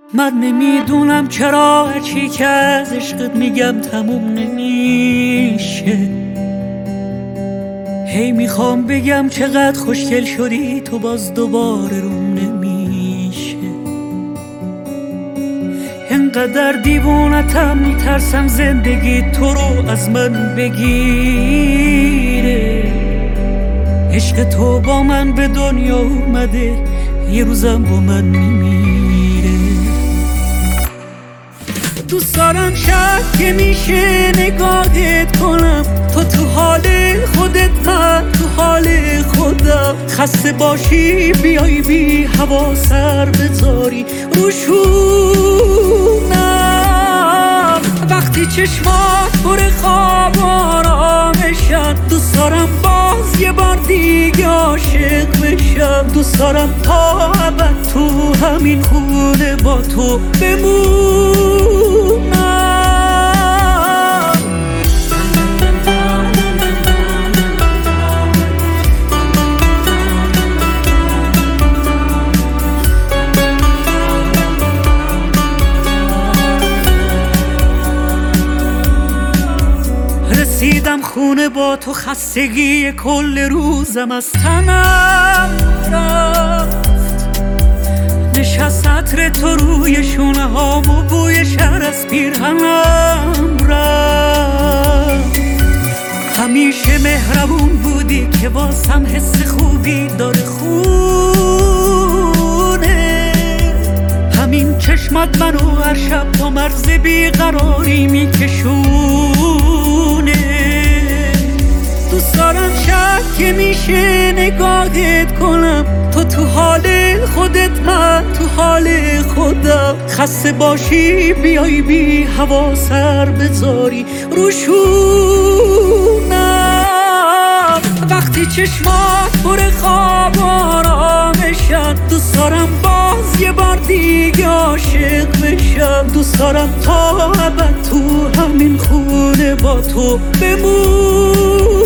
من نمیدونم چرا هرچی که از عشقت میگم تموم نمیشه. هی میخوام بگم چقدر خوشگل شدی تو، باز دوباره روم نمیشه. انقدر دیوونتم میترسم زندگی تو رو از من بگیره. عشق تو با من به دنیا اومده، یه روزم با من میمیره. دوست دارم شب که میشه نگاهت کنم، تو حال خودت، من تو حال خودم. خسته باشی بیای بی هوا سر بذاری روشونم. وقتی چشمات پر خواب آرامشن، دوست دارم باز یه بار دیگه عاشق بشم. دوست دارم تا ابد تو همین خونه با تو بمونم. رسیدم خونه با تو، خستگی کل روزم از تنم رفت. نشست عطر تو روی شونه هام و بوی شهر از پیرهنم رفت. همیشه مهربون بودی که واسم حس خوبی داره خونه. همین چشمت منو هر شب تا مرز بیقراری میکشونه. دوست دارم شب که میشه نگاهت کنم، تو حال خودت، من تو حال خودم. خسته باشی بیای بی هوا سر بذاری روشونم. وقتی چشمات پر خواب آرامشن، دوست دارم باز یه بار دیگه عاشق بشم. دوست دارم تا ابد تو همین خونه با تو بمونم.